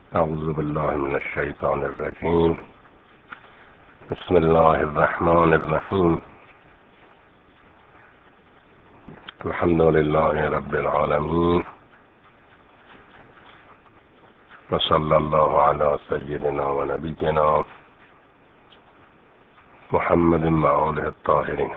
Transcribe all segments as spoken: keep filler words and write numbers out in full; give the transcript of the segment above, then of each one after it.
أعوذ بالله من الشيطان الرجيم. بسم الله الرحمن الرحيم. الحمد لله رب العالمين، وصلى الله على سيدنا ونبينا محمد وآله الطاهرين.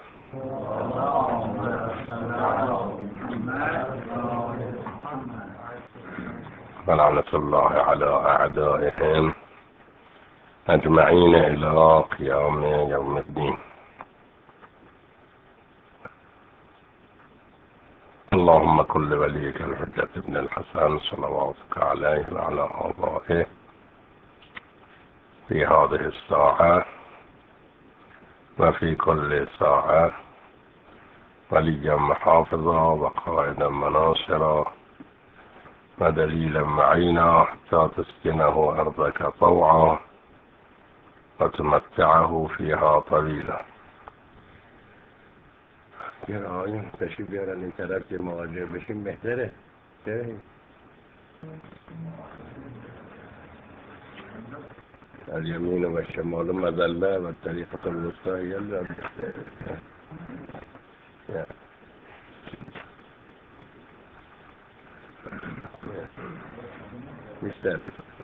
ولعنة الله على أعدائهم أجمعين إلى قيام يوم الدين. اللهم كن لوليك الحجة ابن الحسن صلواتك عليه وعلى آبائه في هذه الساعة وفي كل ساعة وليا محافظا وقائدا مناصرا ودليلا معينا حتى تسكنه أرضك طوعا وتمتعه فيها طويلا. یه آقایون تشریف بیارن این طرف که مواجه بشیم بهتره. چه؟ الیمین و شمال مظله و طریقة الوسطى هي اللي میشتر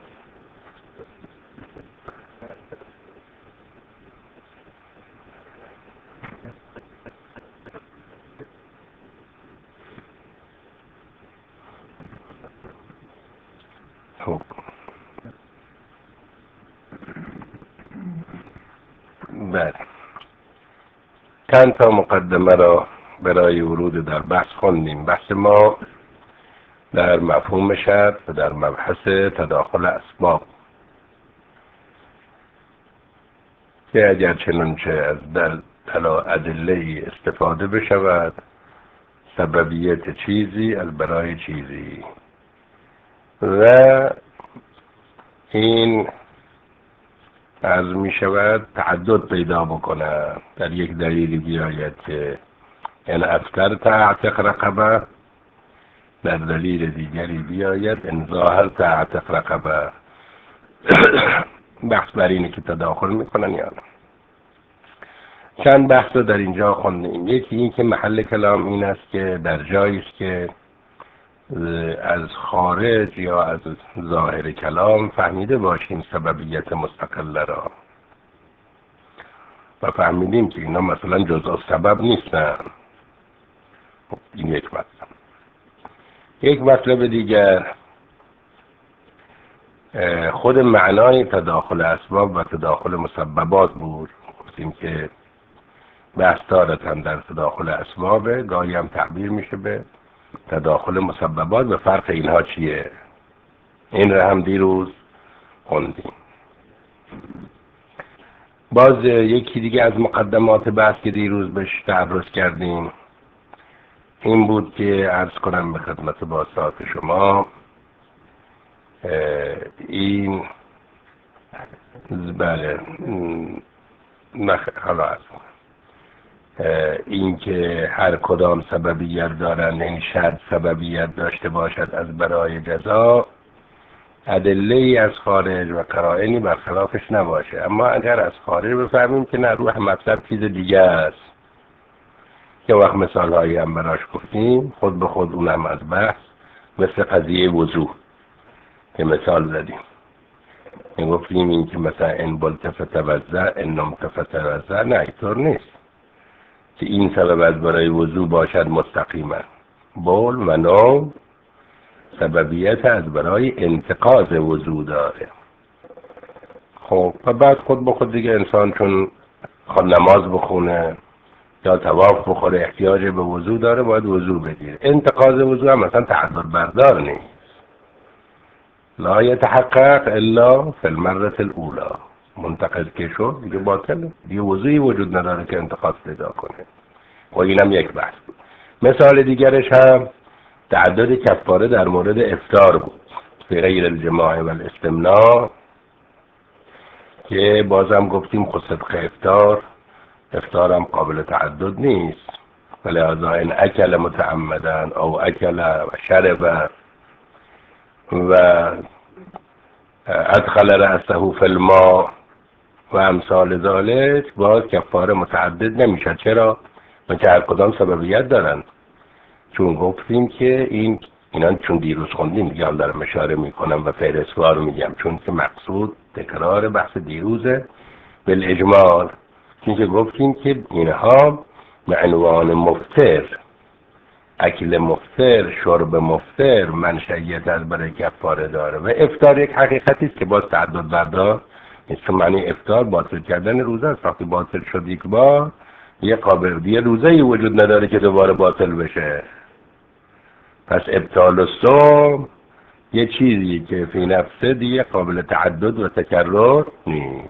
خب بله، چند تا مقدمه را برای ورود در بحث خوندیم. بحث ما در مفهوم شرط و در مبحث تداخل اسباب که اگر چنانچه از در ادله استفاده بشود سببیت چیزی از برای چیزی و این از می شود تعدد پیدا بکنه. در یک دلیلی بیاید که ان افترت اعتق رقبه، در دلیل دیگری بیاید ان ظاهرت اعتق رقبه. بحث بر اینه که تداخل میکنن یا نه. چند بحث رو در اینجا خوندیم. یکی این که محل کلام این است که در جایی است که از خارج یا از ظاهر کلام فهمیده باشیم سببیت مستقله را و فهمیدیم که اینا مثلا جزء سبب نیستن. این یک مطلب. یک مطلب دیگر خود معنای تداخل اسباب و تداخل مسببات بود. گفتیم که بحث تارتاً در تداخل اسباب، گاهی هم تعبیر میشه به تداخل مسببات و فرق اینها چیه. این را هم دیروز خوندیم. باز یکی دیگه از مقدمات بحث که دیروز بهش تعرض کردیم این بود که عرض کنم به خدمت باسط شما این بله نخ... حالا عرض کنم این که هر کدام سببیت دارن، این شرط سببیت داشته باشد از برای جزا، ادله‌ای از خارج و قرائنی برخلافش نباشه. اما اگر از خارج بفهمیم که نه، روح مطلب چیز دیگه است که وقت مثال هایی هم براش گفتیم خود به خود اونم از بحث، مثل قضیه وضوع که مثال زدیم. گفتیم این که مثلا ان بلتفت وضع ان نمتفت وضع، نه اینطور نیست که این سبب از برای وضوع باشد مستقیما. بول و نوم سببیت از برای انتقاض وضوع داره. خب و بعد خود به خود دیگه انسان چون خود نماز بخونه یا طواف بخوره احتیاج به وضوع داره، باید وضوع بگیره. انتقاض وضوع هم مثلا تعدد بردار نیست. لا یتحقق الا فی المرة الاولى. منتقض که شد دیگه باطله، دیگه وضوعی وجود نداره که انتقاض پیدا کنه. و اینم یک بحث بود. مثال دیگرش هم تعدد کفاره در مورد افطار بود فی غیر الجماع و الاستمناء که بازم گفتیم خود صدق افطار افطار هم قابل تعدد نیست. ولهذا این اکل متعمدن او اکل و شرب و ادخل رأسه فی الماء و امثال ذالک باز کفاره متعدد نمیشد. چرا؟ چون هر کدام سببیت دارن. چون گفتیم که این اینا چون دیروز خوندیم دیگه حالا دارم اشاره میکنم و فهرستوار میگم، چون که مقصود تکرار بحث دیروزه. بالاجمال چون که گفتیم که اینها به عنوان مفتر، اکل مفتر، شرب مفتر، منشأیت از برای کفاره داره و افطار یک حقیقتی است که باز تعدد بردار نیست. معنی افطار باطل کردن روزه است. وقتی باطل شد یک بار یه قابلیت روزه‌ای وجود نداره که دوباره باطل بشه. پس ابطال الصوم یه چیزی که فی نفسه دیگه قابل تعدد و تکرر نیست.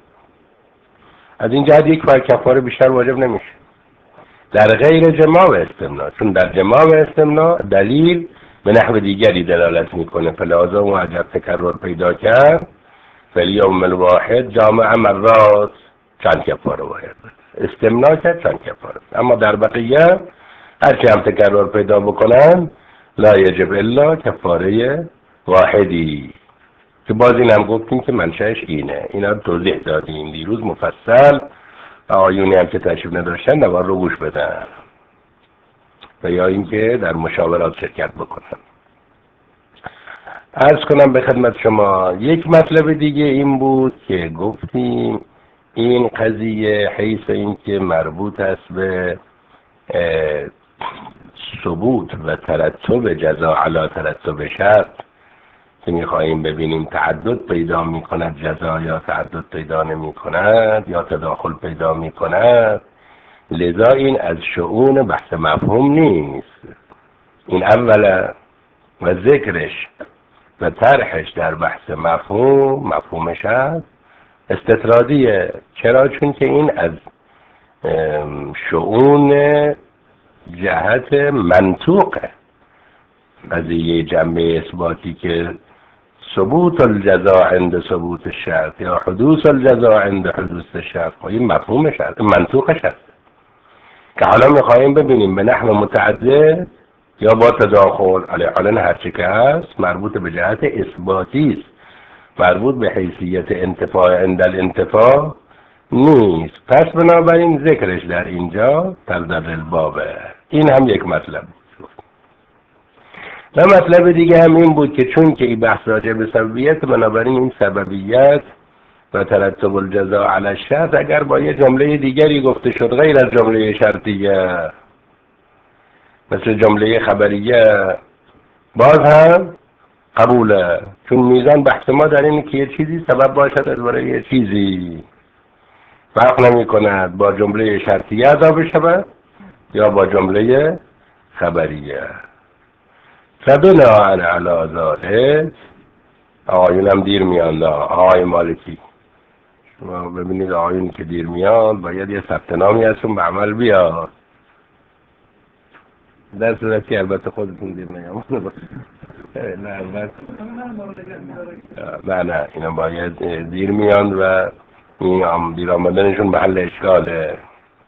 از این جهت یک بار کفاره بیشتر واجب نمیشه در غیر جماع و استمناء، چون در جماع و استمناء دلیل به نحو دیگری دلالت میکنه. فلازم و اگر تکرر پیدا کرد فلیوم الواحد جامع مرات چند کفاره باید استمناء کرد، چند کفاره. اما در بقیه هرچی هم تکرر پیدا بکنن لا یجب الا کفاره واحدی، که باز این هم گفتیم که منشأش اینه. اینا توضیح دادیم دیروز مفصل. آیونی هم که تشریف نداشتن نوار رو گوش بدن و یا اینکه در مشاورات شرکت بکنن. عرض کنم به خدمت شما یک مطلب دیگه این بود که گفتیم این قضیه حیث این که مربوط است به ثبوت و ترتب جزا علی ترتب شرط، که میخواییم ببینیم تعدد پیدا میکند جزا یا تعدد پیدا نمی کند یا تداخل پیدا میکند. لذا این از شؤون بحث مفهوم نیست. این اولا و ذکرش و طرحش در بحث مفهوم مفهومش هست استطرادیه. چرا؟ چون که این از شؤون جهت منطوقه قضیه جنبه اثباتی که ثبوت الجزا عند ثبوت الشرط یا حدوث الجزا عند حدوث الشرط، این مفهومش هست، منطوقش هست که حالا میخواییم ببینیم به نحو متعدد یا با تداخل. علیه هرچی که هست مربوط به جهت اثباتی است، مربوط به حیثیت انتفاع عند الانتفاع نیست. پس بنابراین ذکرش در اینجا تردد البابه. این هم یک مطلب. و مطلب دیگه هم این بود که چون که این بحث راجع به سببیت، بنابراین این سببیت و ترتب الجزا علی الشرط اگر با یه جمله دیگری گفته شد غیر از جمله شرطیه مثل جمله خبریه باز هم قبوله، چون میزان بحث ما در اینه که یه چیزی سبب باشد از برای یه چیزی. فرق نمی کند با جمله شرطیه اضافه شود یا با جمله خبریه. فبناء علی ذلک آقایون هم دیر میان. آقای مالکی شما ببینید آقایون که دیر میان باید یه ثبت نامی ازشون به عمل بیاد، در صورتی البته خودتون دیر میان. نه البته نه نه اینا باید دیر میان و این دیر آمدنشون محل اشکاله.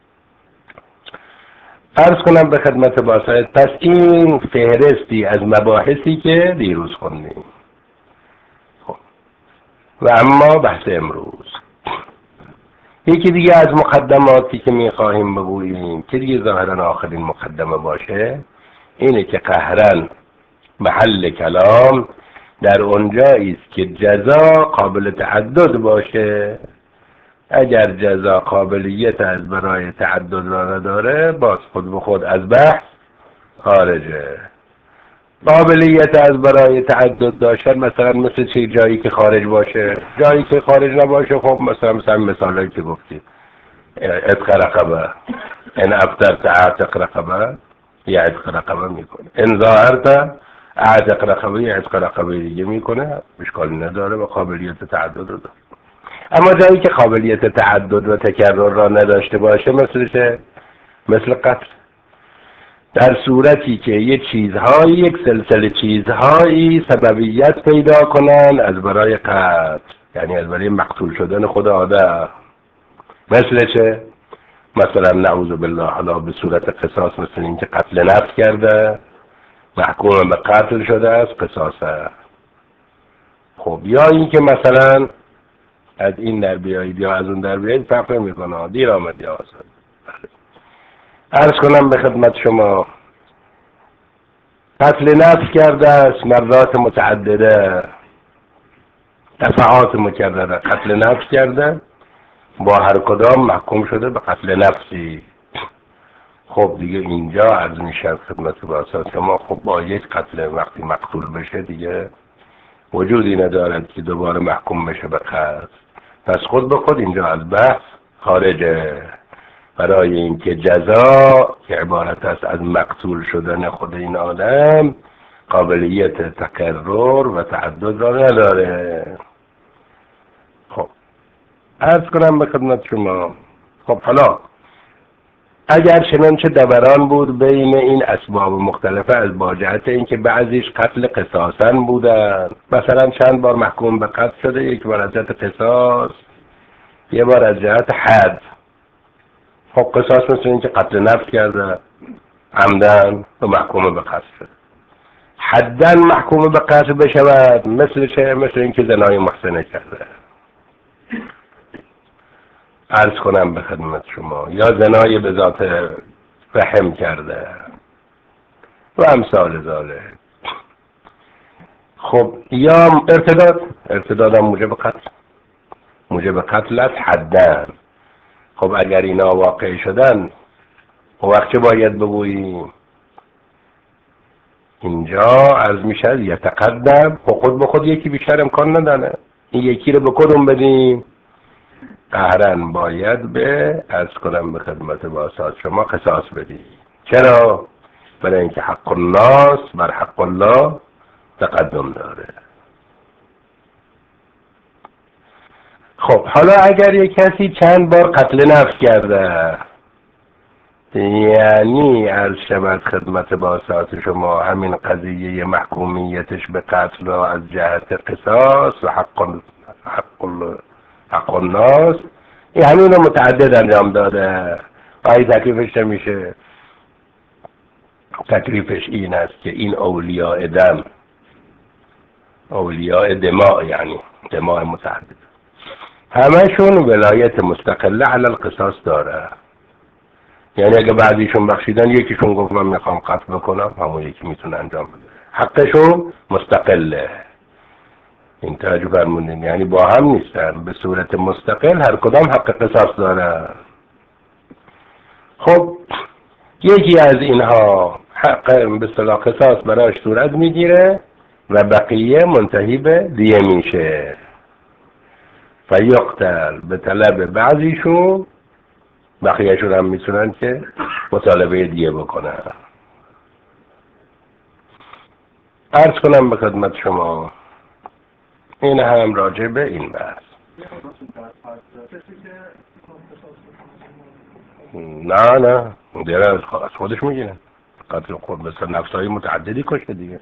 عرض کنم به خدمت باسایت پس این فهرستی از مباحثی که دیروز خوندیم. خب و اما بحث امروز یکی دیگه از مقدماتی که میخواهیم بگوییم که دیگه ظاهرا آخرین مقدمه باشه اینه که قهرن محل کلام در اونجایی است که جزا قابل تعدد باشه. اگر جزا قابلیت از برای تعدد را نداره باز خود به خود از بحث خارجه. قابلیت از برای تعدد داشتن مثلا مثل چه جایی که خارج باشه، جایی که خارج نباشه خب مثلا مثلا مثالایی که گفتید عتق رقبه، ان افطرت اعتق رقبه یا عتق رقبه میکنه، ان ظاهرت اعتق رقبه یا عتق رقبه دیگه میکنه، اشکالی نداره و قابلیت تعدد رو داره. اما جایی که قابلیت تعدد و تکرر را نداشته باشه مثل چه؟ مثل قتل. در صورتی که یه چیزهایی یک سلسله چیزهایی سببیت پیدا کنن از برای قتل، یعنی از برای مقتول شدن خود آدم. مثل چه؟ مثلا نعوذ بالله حالا به صورت قصاص، مثل این که قتل نفس کرده محکوم به قتل شده است قصاصه. خب یا این که مثلا از این در بیایید یا از اون در بیایید فرق نمیکنه، دیر آمد یا آسان. عرض کنم به خدمت شما قتل نفس کرده است مرات متعدده، دفعات مکرره قتل نفس کرده، با هر کدام محکوم شده به قتل نفسی. خب دیگه اینجا عرض میشه خدمت باسا شما خب با یک قتل وقتی مقتول بشه دیگه وجودی ندارد که دوباره محکوم بشه به قتل، پس خود به خود اینجا از بحث خارجه. برای اینکه جزا که عبارت است از مقتول شدن خود این آدم قابلیت تکرر و تعدد را نداره. خب عرض کنم به خدمت شما خب حالا اگر چنانچه دوران بود بین این اسباب مختلفه از با جهت اینکه بعضیش قتل قصاصاً بودن، مثلا چند بار محکوم به قتل شده، یک بار از جهت قصاص، یه بار از جهت حد. خب قصاص مثل اینکه قتل نفس کرده عمدن و محکوم به قتل شده، حداً محکوم به قتل بشود مثل چه؟ مثل اینکه زنای محسنه کرده. عرض کنم به خدمت شما یا زنای به ذات رحم کرده و امثال ذالک. خب یا ارتداد، ارتداد هم موجب قتل، موجب قتل است حداً. خب اگر اینا واقع شدن و وقت چه باید بگوییم؟ اینجا عرض میشه یتقدم، خب خود به خود یکی بیشتر امکان نداره، این یکی رو به کدوم بدیم؟ قهرن باید به عرض کنم به خدمت باسات شما قصاص بدیم. چرا؟ برای اینکه حق الناس بر حق الله تقدم داره. خب حالا اگر یک کسی چند بار قتل نفس کرده، یعنی عرض شود خدمت باسات شما همین قضیه محکومیتش به قتل را از جهت قصاص و حق حق حق الناس این همین رو متعدد انجام داده. آیه تکلیفش نمیشه، تکلیفش این است که این اولیاء دم، اولیاء دماء، یعنی دماء متعدد، همشون ولایت مستقله علی القصاص داره. یعنی اگه بعضیشون بخشیدن یکیشون گفت من میخوام قتل بکنم، همون یکی میتونه انجام بده، حقشون مستقله. این توجه فرمودین، یعنی با هم نیستن، به صورت مستقل هر کدام حق قصاص داره. خب یکی از اینها حق به اصطلاح قصاص براش صورت میگیره و بقیه منتهی به دیه میشه، فیقتل به طلب بعضیشون، بقیهشون هم میتونن که مطالبه دیه بکنن. عرض کنم به خدمت شما این هم راجع به این بحث. نه نه دیره از خودش میگیرن قتل خود، مثل نفسهای متعددی کشته دیگه.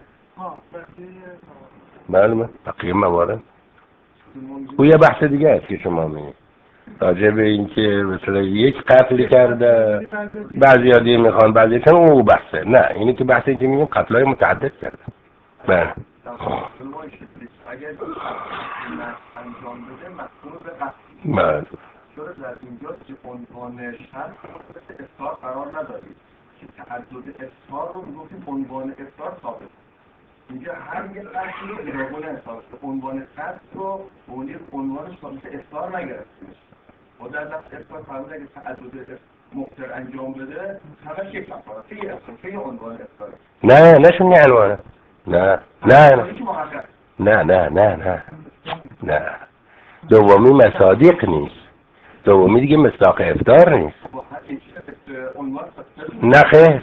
بله بقیه موارد او یه بحث دیگه است که شما میگید راجع به این که مثلا یک قتل کرده، بعضی ها دیگه میخوان بعضی چون او بحثه. نه اینی که بحثی که میگیم قتلهای متعدد کرده. بله اگر انجام بده مفهوم به قتل. بله چرا در اینجا که عنوان شرط مثل اصرار قرار ندارید که تعدد اصرار رو میگفتیم عنوان اصرار ثابت. اینجا هر یک قتلی ایرابون احساس به عنوان قتل رو بونی عنوانش ثابت اصرار نگرفتیمش و در نفس اصرار فرمود اگه تعدد مقتر انجام بده همش یک کفاره فی اصرار فی عنوان اصرار. نه نشون یه عنوانه. نه نه نه نه نه نه نه نه دومی مصادیق نیست، دومی دیگه مصداق افطار نیست. نه خیر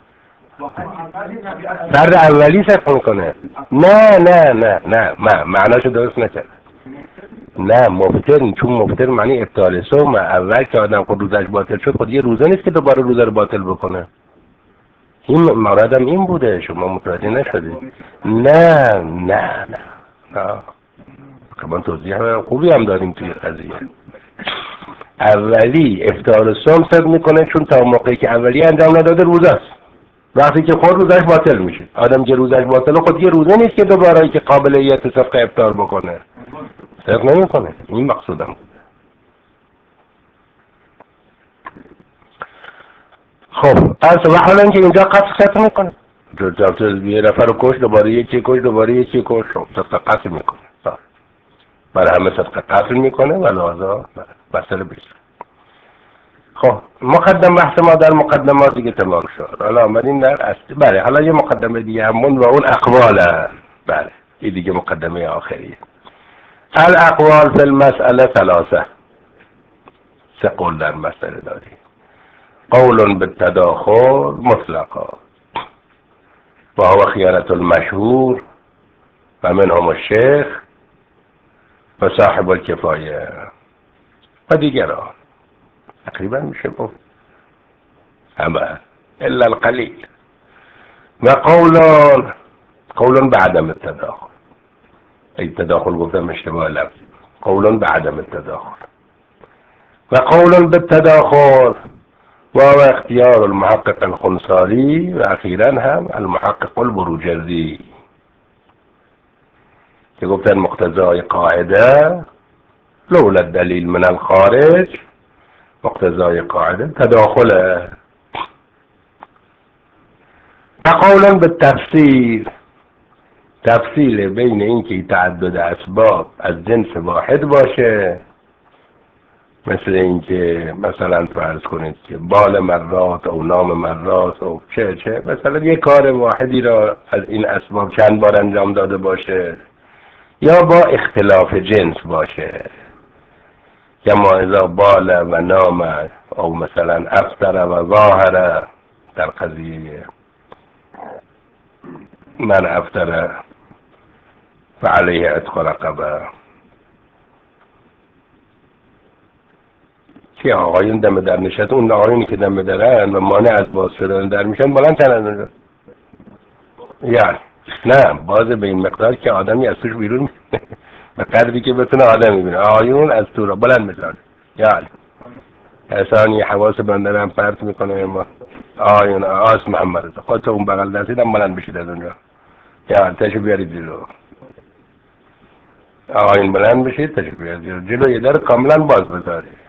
فرد اولی صرف میکنه. نه نه نه نه ما معناشو درست نکرد. نه مفتر، چون مفتر معنی ابطال صوم اول که آدم خود روزش باطل شد خود یه روزه نیست که دوباره روزه رو باطل بکنه. این مرادم این بوده، شما متوجه نشدید. نه نه نه نه که من توضیح خوبی هم داریم توی قضیه. اولی افطار صوم صد میکنه چون تا موقعی که اولی انجام نداده روزه است، وقتی که خود روزش باطل میشه. آدم که روزش باطله خود یه روزه نیست که دوباره که قابلیت صدق افطار بکنه، صدق نمیکنه. این مقصودم بود. خب از و حالا اینکه اینجا قصد صدق میکنه، یه نفر رو کش دوباره یکی کش دوباره یکی کش صدق قصد میکنه، برای همه صدق قصد میکنه و لحظا مسئله بیست. خب مقدم بحث ما در مقدمات دیگه تمام شد. حالا آمدیم در اصل. بله حالا یه مقدمه دیگه همون و اون اقواله. بله این دیگه مقدمه آخریه. الاقوال فی المسئله ثلاثه. سه قول در مسئله داریم. قول بالتداخل مطلقا و هو خیانة المشهور و منهم الشیخ و صاحب الکفایه و دیگران. تقریبا میشه گفت همه الا القلیل. و قولان قولان بعدم التداخل. التداخل گفتم اشتباه لفظی. قولان بعدم التداخل و قولان بالتداخل و اختیار المحقق الخنصاری و اخیرا هم المحقق البروجردی که گفتن مقتضای قاعده لولا الدلیل من الخارج، مقتضای قاعده تداخله. و قولا بالتفصیل، تفصیل بین اینکه تعدد اسباب از جنس واحد باشه، مثل اینکه مثلا فرض کنید که بال مرات او نام مرات او چه چه مثلا یک کار واحدی را از این اسباب چند بار انجام داده باشه، یا با اختلاف جنس باشه، کما اذا بال و نام او مثلا افطر و ظاهر در قضیه من افطر فعليه عتق رقبه. که آقایون دم در نشست، اون آقایونی که دم درن و مانع از باز شدن در میشن بلند تنن، یعنی نه باز به این مقدار که آدمی از توش بیرون به قدری که بتونه آدم میبینه. آقایون از تو را بلند میشن، یعنی احسانی حواس بنده هم پرت میکنه. ما آقایون آس محمد خودت اون بغل دستیدم بلند بشید از اونجا، یعنی تشو بیارید جلو. آقایون بلند بشید تشو بیارید جلو، جلو یه در کاملا باز بذارید.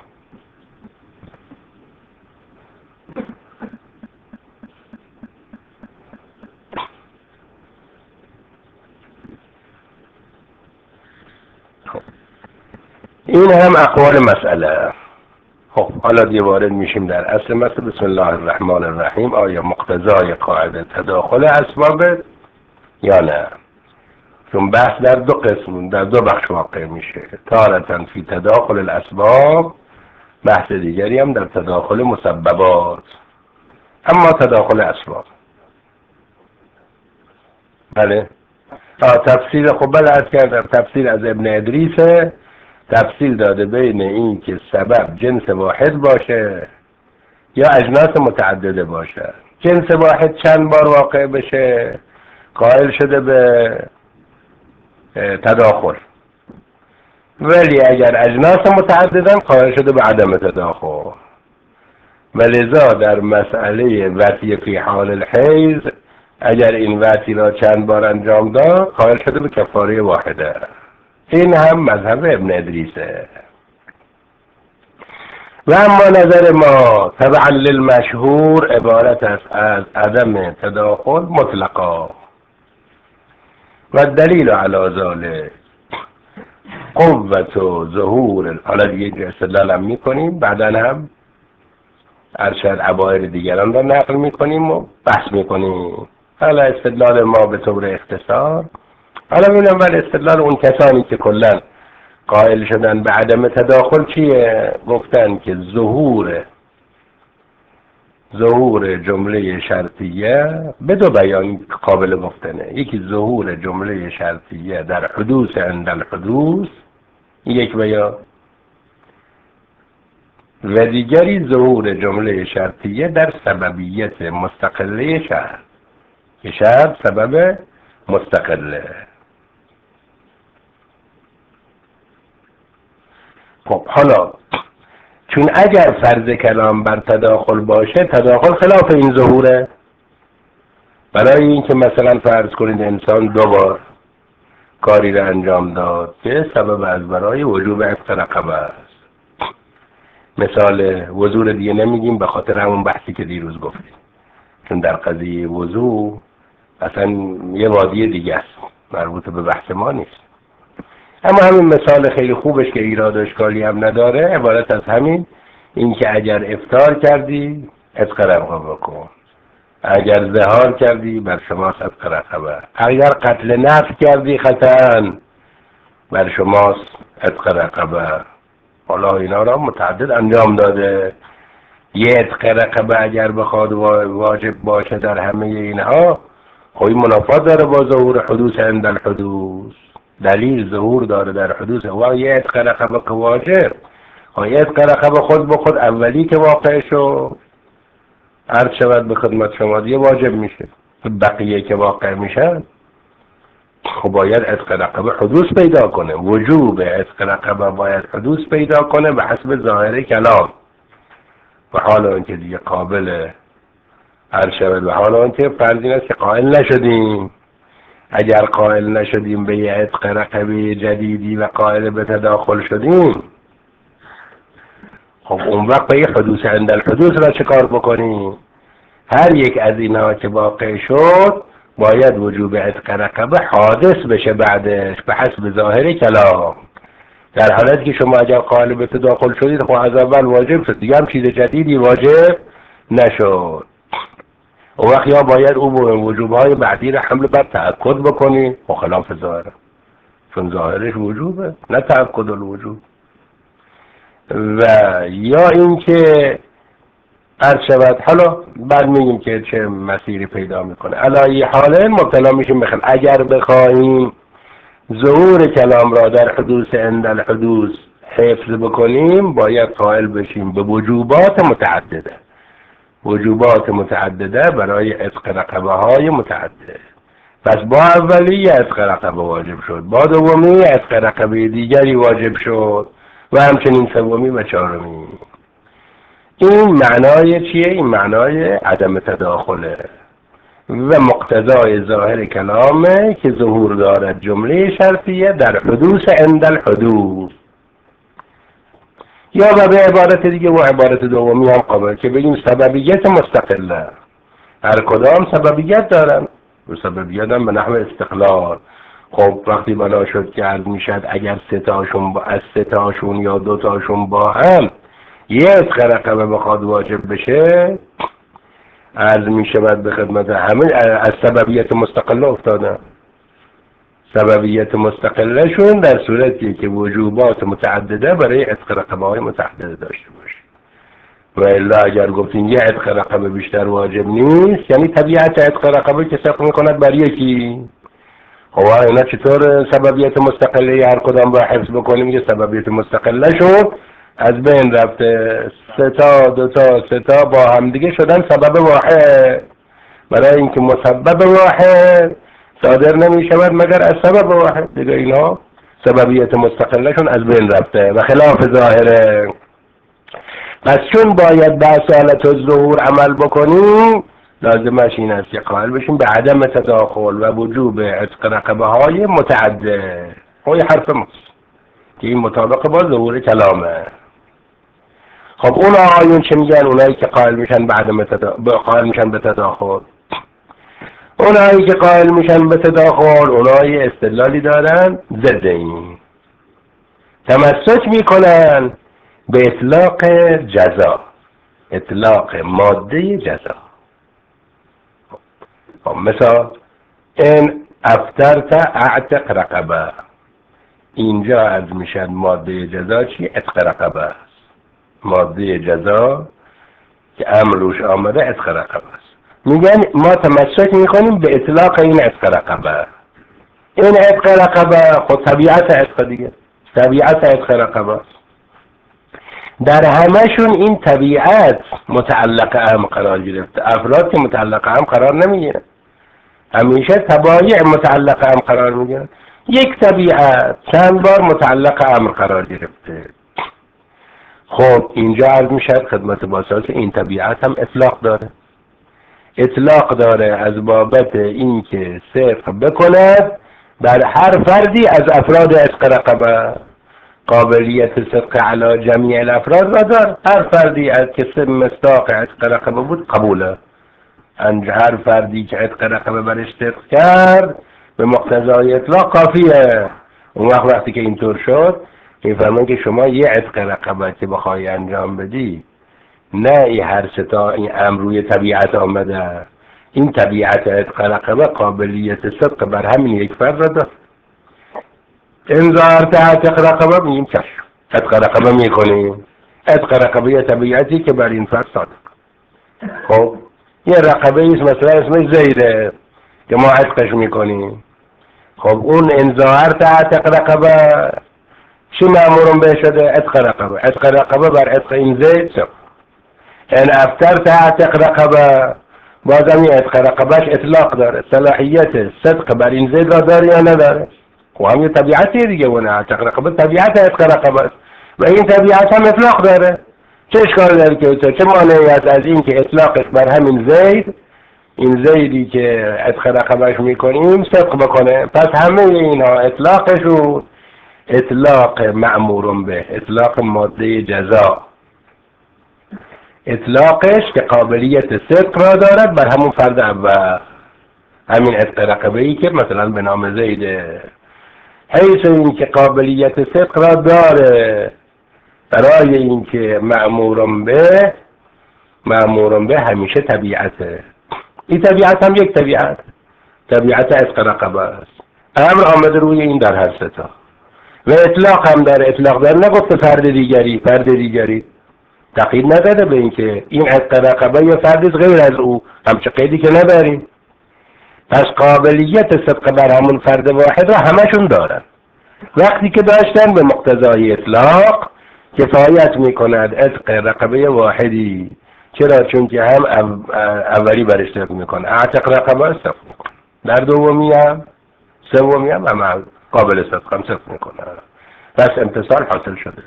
این هم اقوال مسئله. خب حالا دیگه وارد میشیم در اصل مسئله. بسم الله الرحمن الرحیم. آیا مقتضای قاعده تداخل اسباب یا نه؟ چون بحث در دو قسم در دو بخش واقع میشه. تارة فی تداخل الاسباب، بحث دیگری هم در تداخل مسببات. اما تداخل اسباب بله تفسیر خب بله از کردم تفسیر از ابن ادریسه، تفصیل داده بین این که سبب جنس واحد باشه یا اجناس متعدده باشه. جنس واحد چند بار واقع بشه قائل شده به تداخل، ولی اگر اجناس متعددن قائل شده به عدم تداخل. ولذا در مسئله وطی فی حال الحیض اگر این وطی را چند بار انجام داد قائل شده به کفاره واحده. این هم مذهب ابن ادریسه. و اما نظر ما تبعا للمشهور عبارت است از عدم تداخل مطلقا و الدلیل علی ذلك قوت و ظهور. حالا دیگه استدلال هم میکنیم، بعدا هم ارشد عبایر دیگران را نقل میکنیم و بحث میکنیم. حالا استدلال ما به طور اختصار، حالا ببینم ولی استدلال اون کسانی که کلا قائل شدن به عدم تداخل چیه؟ گفتن که ظهور ظهور جمله شرطیه به دو بیان قابل گفتنه. یکی ظهور جمله شرطیه در حدوث عند الحدوث، یک بیان، و دیگری ظهور جمله شرطیه در سببیت مستقله شرط، که شرط سبب مستقله. خب حالا چون اگر فرض کلام بر تداخل باشه، تداخل خلاف این ظهوره، برای اینکه مثلا فرض کنید انسان دو بار کاری را انجام داد که سبب از برای وجوب عتق رقبه است. مثال وضو رو دیگه نمیگیم به خاطر همون بحثی که دیروز گفتیم، چون در قضیه وضو اصلا یه وادی دیگه است، مربوط به بحث ما نیست. اما همین مثال خیلی خوبش که ایراد و اشکالی هم نداره، عبارت از همین اینکه اگر افطار کردی عتق رقبه بکن، اگر ظهار کردی بر شماست عتق رقبه، اگر قتل نفس کردی خطأ بر شماست عتق رقبه. حالا اینا را متعدد انجام داده. یه عتق رقبه اگر بخواد واجب باشه در همه اینها، خب این منافات داره با ظهور حدوث عند الحدوث. دلیل ظهور داره در حدوث و یه عتق رقبه که واجب، خب یه عتق رقبه خود به خود اولی که واقع شو عرض شود به خدمت شما دیگه واجب میشه. بقیه که واقع میشن خب باید عتق رقبه حدوث پیدا کنه. وجوب عتق رقبه باید حدوث پیدا کنه به حسب ظاهر کلام. و حالا اینکه دیگه قابل عرض شود و حالا اینکه فرض این است که قائل نشدیم، اگر قائل نشدیم به یه عتق رقبه جدیدی و قائل به تداخل شدیم، خب اون وقت به یه حدوث عند الحدوث را چه کار بکنیم؟ هر یک از اینها که واقع شد باید وجوب عتق رقبه حادث بشه بعدش به حسب ظاهر کلام. در حالت که شما اگر قائل به تداخل شدید خب از اول واجب شد، دیگه هم چیز جدیدی واجب نشد. اون وقت یا باید اون وجوبهای بعدی را حمل بر تأکد بکنی و خلاف ظاهره، چون ظاهرش وجوبه نه تأکد الوجوب. و یا اینکه عرض شود حالا بعد میگیم که چه مسیری پیدا میکنه. علایه حاله مبتلا میشیم بخیر اگر بخواهیم ظهور کلام را در حدوث عند الحدوث حفظ بکنیم باید قائل بشیم به وجوبات متعدده، وجوبات متعدده برای عتق رقبه های متعدد. پس با اولی عتق رقبه واجب شد، با دومی عتق رقبه دیگری واجب شد و همچنین سومی و چهارمی. این معنای چیه؟ این معنای عدم تداخله و مقتضای ظاهر کلامه که ظهور دارد جمله شرطیه در حدوث عند الحدوث. یا و به عبارت دیگه و عبارت دومی هم قابل که بگیم سببیت مستقله. هر کدام سببیت دارن و سببیت هم به نحو استقلال. خب وقتی بنا شد که عرض میشد اگر سه تاشون با از سه تاشون یا دو تاشون با هم یه عتق رقبه بخواد واجب بشه، عرض میشود به خدمت همه از سببیت مستقله افتادن. سببیت مستقله شون در صورتی که وجوبات متعدده برای عتق رقبه های متعدده داشته باشه. و الا اگر گفتین یه عتق رقبه بیشتر واجب نیست، یعنی طبیعت عتق رقبه که سقط میکند بر یکی. خب اینا چطور سببیت مستقله هر کدام با حفظ بکنیم؟ یه سببیت مستقله شد از بین رفته، سه تا دو تا سه تا با هم دیگه شدن سبب واحد. برای اینکه مسبب واحد صادر نمی شود مگر از سبب واحد دیگه، اینا سببیت مستقلشون از بین رفته و خلاف ظاهره. پس چون باید به اصالت الظهور عمل بکنیم لازمش این است که قائل بشیم به عدم تداخل و وجوب عتق رقبه های متعدد. های حرف ماست که این مطابق با ظهور کلامه. خب اون آیون چه میگن؟ اونایی که قائل میشن به عدم تداخل، قائل میشن به تداخل، اونایی که قائل میشن به تداخل اونایی استدلالی دارن ضد این. تمسک میکنن به اطلاق جزا، اطلاق ماده جزا. خب مثلا این افترت اعتق رقبه، اینجا از میشن ماده جزا چی؟ عتق رقبه است. ماده جزا که امر روش آمده عتق رقبه است. میگن ما تمسک میکنیم به اطلاق این عتق رقبه. این عتق رقبه خود طبیعت عتق دیگه، طبیعت عتق رقبه است. در همشون این طبیعت متعلق هم قرار گرفته. افراد که متعلق هم قرار نمیگیرن، همیشه تبایع متعلق هم قرار میگیرن. یک طبیعت چند بار متعلق امر قرار گرفته. خب اینجا عرض میشد خدمت باساس این طبیعت هم اطلاق داره. اطلاق داره از بابت این که صدق بکند بر هر فردی از افراد عتق رقبه. قابلیت صدق علی جمیع الافراد را دار. هر فردی از که مصداق عتق رقبه بود قبوله. انج هر فردی که عتق رقبه برش صدق کرد به مقتضای اطلاق کافیه. اون وقت وقتی که اینطور شد میفهمن که شما یه عتق رقبه که بخوای انجام بدی، نه این هر ستا این امر روی طبیعت آمده، این طبیعت عتق رقبه قابلیت صدق بر همین یک فرد را داره. انظار عتق رقبه میگیم چشم عتق رقبه میکنیم. عتق رقبه یه طبیعتی که بر این فرد صادق. خب یه رقبه ایست مثلا اسمش زیده که ما عتقش میکنیم. خب اون انظار عتق رقبه چی مأمورون به شده؟ عتق رقبه. عتق رقبه بر عتق این زید صدق. ان افتر عتق رقبه بازم این عتق رقبهش اطلاق داره. صلاحیت صدق بر این زید را داره یا نداره؟ خب هم یه طبیعتی دیگه ونه. عتق رقبه طبیعت عتق رقبه است و این طبیعت هم اطلاق داره. چه اشکال داره که چه مانعی است از این که اطلاقش بر همین زید، این زیدی که عتق رقبهش میکنیم صدق بکنه؟ پس همه اینا اطلاقشون اطلاق مأمورون به، اطلاق ماده جزا، اطلاقش که قابلیت صدق را دارد بر همون فرد اول. همین عتق رقبه ای که مثلا به نام زیده، حیث این که قابلیت صدق را داره برای این که مأمورون به، مأمورون به همیشه طبیعته. این طبیعت هم یک طبیعت، طبیعت عتق رقبه است. امر آمده روی این در هر ستا و اطلاق هم داره. اطلاق داره نگفته فرد دیگری، فرد دیگری تقیید نداده به این که این عتق رقبه یا فردی غیر از او، همچه قیدی که نداریم. پس قابلیت صدق بر همون فرد واحد را همشون دارن. وقتی که داشتن به مقتضای اطلاق کفایت میکند عتق رقبه واحدی. چرا؟ چون که هم اولی برش صدق میکنه، عتق رقبه صدق میکنه، در دومی هم سومی هم هم قابل صدق هم صدق میکنه. پس امتصال حاصل شده.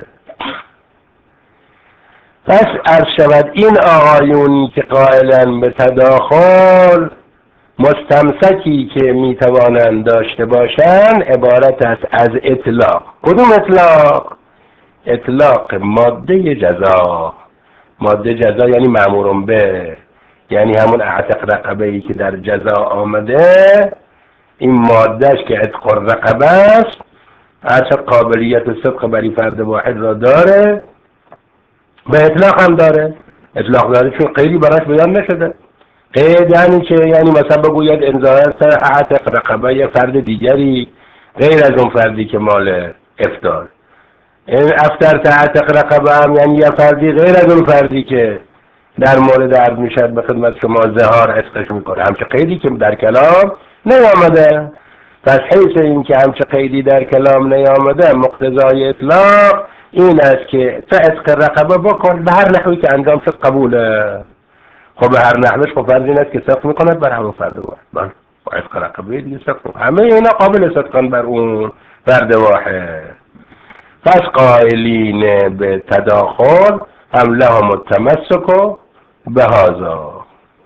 پس عرض شود این آقایونی که قائلن به تداخل مستمسکی که میتوانند داشته باشند عبارت است از اطلاق. کدوم اطلاق؟ اطلاق ماده جزا. ماده جزا یعنی مأمورون به، یعنی همون عتق رقبه ای که در جزا آمده، این مادهش که عتق رقبه است اصلا قابلیت صدق بری فرد واحد را داره، به اطلاق هم داره. اطلاق داره چون قیدی براش بیان نشده. قید یعنی چه؟ یعنی مثلا بگوید انذارت عتق رقبه یه فرد دیگری غیر از اون فردی که مال افطار. این افتر عتق رقبه هم یعنی یه فردی غیر از اون فردی که در مورد عرض میشد به خدمت شما زهار عتقش میکنه. همچه قیدی که در کلام نیامده. پس حیث این که همچه قیدی در کلام نیامده مقتضای اطلاق این است که تا عتق رقبه بکن به هر نحوی که انجام شد قبوله. خب به هر نحوش خب فرض این است که صدق میکند بر همون فرد واحد. با عتق رقبه دیگه صدق میکند. همه اینا قابل صدقن بر اون فرد واحد. پس قائلین به تداخل هم لهم التمسک به هذا.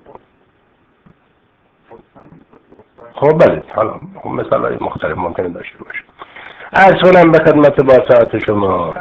خب بله حالا مثال مختلف ممکنه داشته باشه. عرض کنم به خدمت با ساعت شما.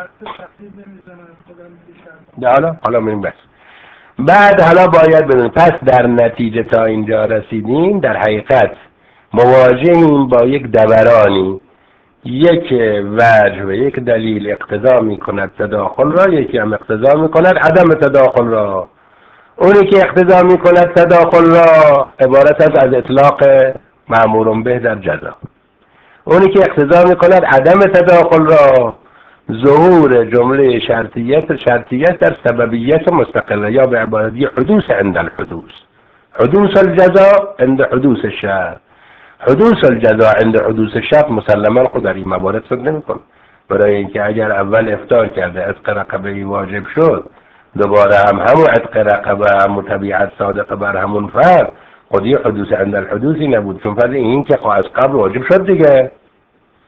حالا حالا میریم بس. بعد حالا باید بدونیم پس در نتیجه تا اینجا رسیدیم در حقیقت مواجهیم با یک دورانی. یک وجه و یک دلیل اقتضا می کند تداخل را، یکی هم اقتضا می کند عدم تداخل را. اونی که اقتضا می کند تداخل را عبارت است از اطلاق مأمورون به در جزا. اونی که اقتضا می کند عدم تداخل را ظهور جمله شرطیت شرطیت در سببیت مستقله یا به عبارتی حدوث عند الحدوث. حدوث الجزا عند حدوث الشرط. حدوث الجزا عند حدوث الشرط مسلما خود در این موارد صد نمی‌کنه. برای اینکه اگر اول افطار کرده عتق رقبه واجب شد، دوباره هم همون عتق رقبه هم طبیعت صادقه بر همون فرد، خودی حدوث عند الحدوثی نبود، چون فرد این که از قبل واجب شد دیگه.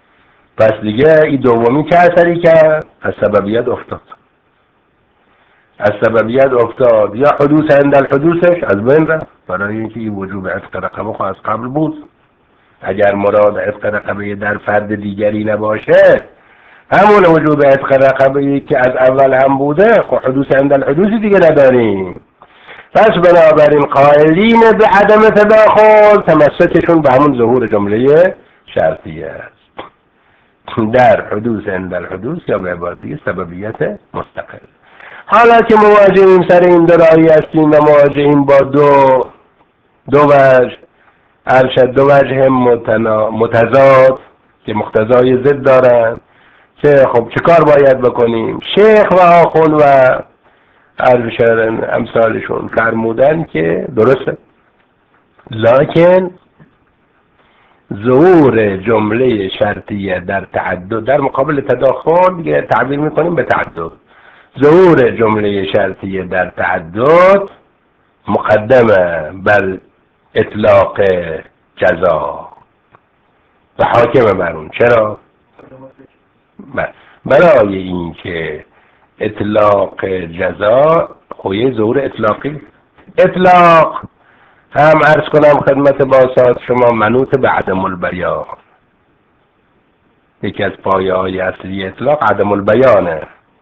پس دیگه این دومی چه اثری کرد؟ از سببیت افتاد. از سببیت افتاد یا حدوث عند الحدوثش از بین رفت، برای اینکه این وجوب عتق رقبه خود از قبل بود. اگر مراد عتق رقبه در فرد دیگری نباشه، همون وجوب عتق رقبه که از اول هم بوده، خب حدوث عند الحدوثی دیگه نداریم. پس بنابراین قائلین به عدم تداخل تمسکشون به همون ظهور جمله شرطیه است در حدوث عند الحدوث یا به عبارتی سببیت مستقل. حالا که مواجهیم سر این درایی هستیم و مواجهیم با دو دو وجه ارشد دو وجه متنا... متضاد که مقتضای ضد دارن، که خب چه کار باید بکنیم؟ شیخ و آخون و ارشد امثالشون فرمودن که درسته، لکن ظهور جمله شرطیه در تعدد در مقابل تداخل دیگه تعبیر میکنیم به تعدد. ظهور جمله شرطیه در تعدد مقدمه بر اطلاق جزا و حاکم بر اون. چرا؟ برای اینکه اطلاق جزا خویه ظهور اطلاقی، اطلاق هم عرض کنم خدمت باسط شما منوط به عدم البیان. یکی از پایه های اصلی اطلاق عدم البیانه.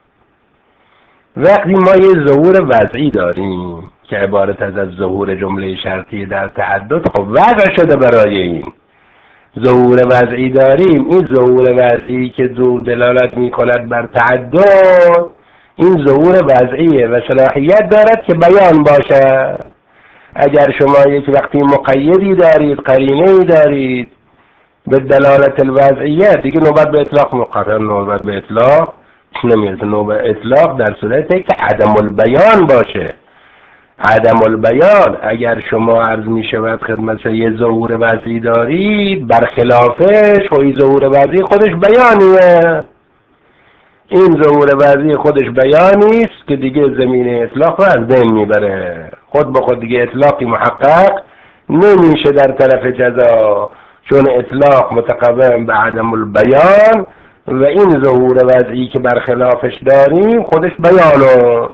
وقتی ما یه ظهور وضعی داریم که عبارت از از ظهور جمله شرطی در تعدد، خب وضع شده برای این ظهور وضعی داریم. این ظهور وضعی که دو دلالت می کند بر تعدد، این ظهور وضعیه و صلاحیت دارد که بیان باشه. اگر شما یک وقتی مقیدی دارید، قرینه‌ای دارید به دلالت الوضعیت، دیگه نوبت به اطلاق مقرر نوبت به اطلاق نمیرسه. نوبت اطلاق در صورتی که عدم البیان باشه. عدم البیان اگر شما عرض می شود خدمت یه ظهور وضعی دارید، برخلافش خواهی ظهور وضعی خودش بیانیه. این ظهور وضعی خودش بیانیست که دیگه زمین اطلاق رو از بین میبره. خود به خود دیگه اطلاقی محقق نمیشه در طرف جزا، چون اطلاق متقوم به عدم البیان و این ظهور وضعی که برخلافش داریم خودش بیانه.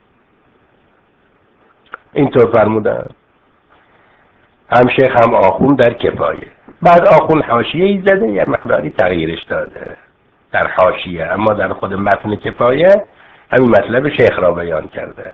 اینطور فرمودن هم شیخ هم آخون در کفایه. بعد آخون حاشیه‌ای زده یه مقداری تغییرش داده در حاشیه، اما در خود متن کفایه همین مطلب شیخ را بیان کرده.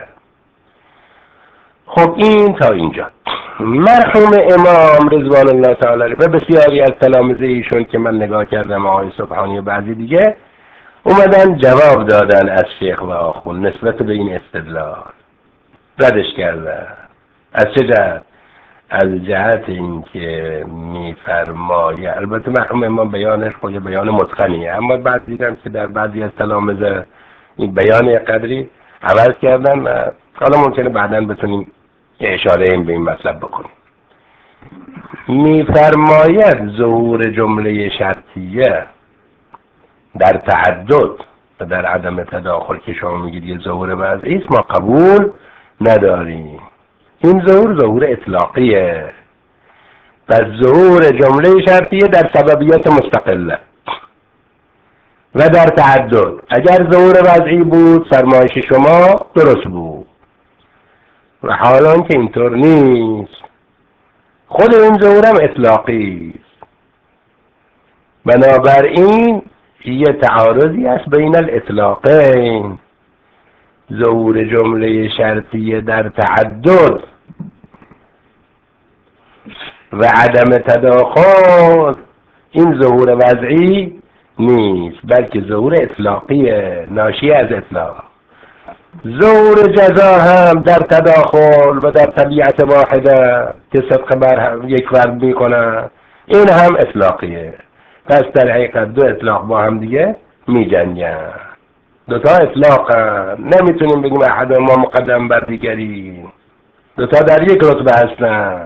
خب این تا اینجا. مرحوم امام رضوان الله تعالی و بسیاری از تلامذه ایشون که من نگاه کردم، آقای سبحانی و بعضی دیگه، اومدن جواب دادن از شیخ و آخون نسبت به این استدلال، ردش کردن. از چه جهت؟ از جهت اینکه میفرمایه، البته مرحوم امام بیانش خود بیان متقنیه، اما بعد دیدم که در بعضی از تلامذه این بیان قدری عوض کردن و حالا ممکنه بعداً بتونیم یه اشاره این به این مطلب بکنیم. میفرماید ظهور جمله شرطیه در تعدد و در عدم تداخل که شما میگید یه ظهور وضعی است، ما قبول نداریم. این ظهور ظهور اطلاقیه و ظهور جمله شرطیه در سببیت مستقله و در تعدد. اگر ظهور وضعی بود فرمایش شما درست بود و حالا که اینطور نیست، خود این ظهور هم اطلاقی است. بنابراین یه تعارضی است بین الاطلاقین، ظهور جمله شرطیه در تعدد و عدم تداخل. این ظهور وضعی نیست بلکه ظهور اطلاقیه، ناشی از اطلاق. ظهور جزا هم در تداخل و در طبیعت واحده که صدق بر یک فرد میکنه، این هم اطلاقیه. پس در حقیقت دو اطلاق با هم دیگه می جنگن. دوتا اطلاق هم. نمیتونیم بگیم احد ما مقدم بر دیگری، دوتا در یک رتبه هستن.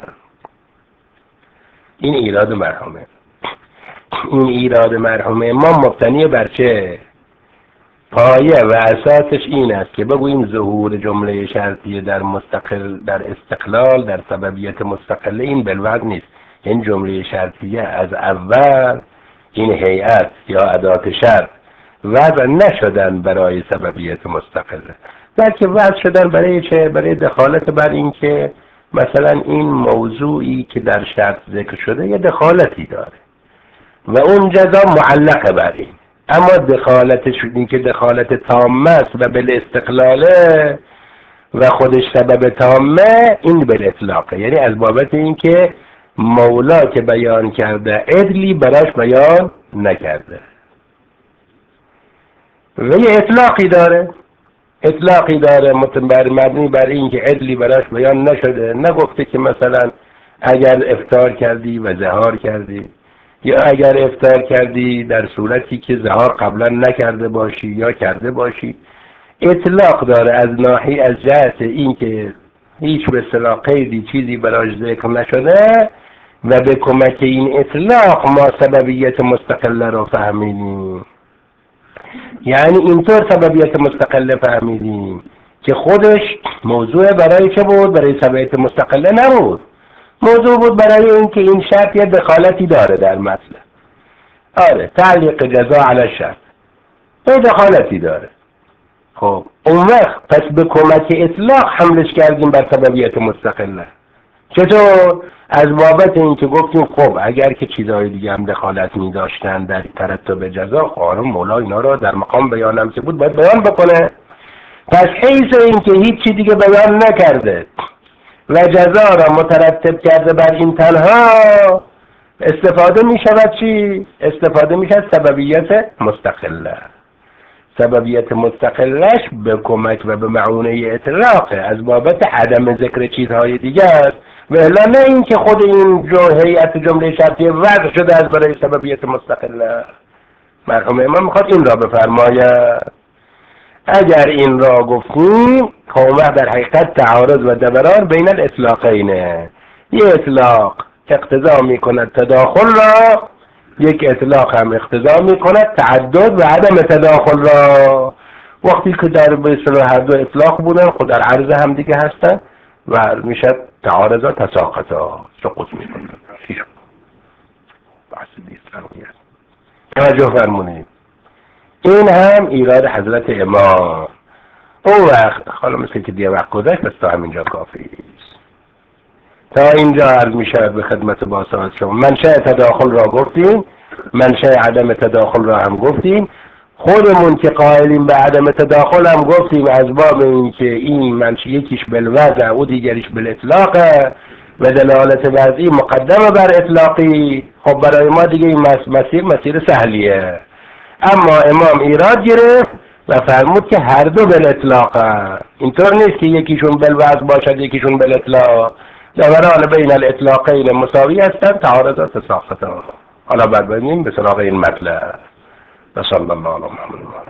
این ایراد مرحومه. این ایراد مرحومه ما مبتنی بر چه؟ پایه و اساسش این است که بگوییم ظهور جمله شرطیه در مستقل در استقلال در سببیت مستقله این بالوقت نیست. این جمله شرطیه از اول این هیئت یا ادات شرط وضع نشدن برای سببیت مستقله. بلکه وضع شدن برای چه؟ برای دخالت بر این که مثلا این موضوعی که در شرط ذکر شده یه دخالتی داره و اون جزا معلقه بر این، اما دخالتش این که دخالت تامه است و بالاستقلاله و خودش سبب تامه، این بالاطلاقه، یعنی از بابت این که مولا که بیان کرده عدلی براش بیان نکرده و یه اطلاقی داره اطلاقی داره متبر مبنی بر این که عدلی براش بیان نشده، نگفته که مثلا اگر افطار کردی و ظهار کردی، یا اگر افطار کردی در صورتی که ظهار قبلا نکرده باشی یا کرده باشی. اطلاق داره از ناحیه از جهت این که هیچ به اصطلاح قیدی چیزی براش ذکر نشده و به کمک این اطلاق ما سببیت مستقله رو فهمیدیم. یعنی اینطور سببیت مستقله فهمیدیم که خودش موضوع برای چه بود؟ برای سببیت مستقله نبود، موضوع بود برای این که این شرط یه دخالتی داره در مطلب. آره، تعلیق جزا علی شرط یه دخالتی داره. خب اون وقت پس به کمک اطلاق حملش کردیم بر سببیت مستقله. چطور؟ از بابت این که گفتیم خب اگر که چیزهای دیگه هم دخالت می داشتن در ترتب جزا، خواهر مولا اینا رو در مقام بیانم که بود باید بیان بکنه. پس حیث این که هیچی دیگه بیان نکرده و جزا را مترتب کرده بر این تنها، استفاده می شود چی؟ استفاده می شود سببیت مستقله. سببیت مستقلش به کمک و به معونه اطلاقه، از بابت عدم ذکر چیزهای دیگه است و الا نه این که خود این جو هیئت جمله شرطی وضع شده از برای سببیت مستقله. مرحوم امام میخواد این را بفرماید. اگر این را گفتیم خب در حقیقت تعارض و دوران بین الاطلاقینه، یه اطلاق اقتضا میکند تداخل را، یک اطلاق هم اقتضا میکند تعدد و عدم تداخل را. وقتی که در به اصطلاح هر دو اطلاق بودن خود در عرض هم دیگه هستن و میشه تعارضا تساقطا سقوط میکنن. چیش بحث دیست توجه فرمونید. این هم ایراد حضرت امام. اون وقت حالا مثل که دیگه وقت گذشت بس تا همینجا کافی است. تا اینجا عرض می شود به خدمت باسطات شما. منشأ تداخل را گفتیم، منشأ عدم تداخل را هم گفتیم. خودمون که قائلیم به عدم تداخل هم گفتیم از باب این که این منشأ یکیش بالوضع و دیگریش بالاطلاقه و دلالت وضعی مقدمه بر اطلاقی. خب برای ما دیگه این مسیر مسیر سهلیه. اما امام ایراد گرفت و فرمود که هر دو بالاطلاقه. اینطور نیست که یکیشون بالوضع باشد یکیشون بالاطلاق. دوران بین الاطلاقین مساوی هستند، تعارضات ساقطه. حالا بعد ببینیم به سراغ این مطلب. صلی الله علیه و محمد.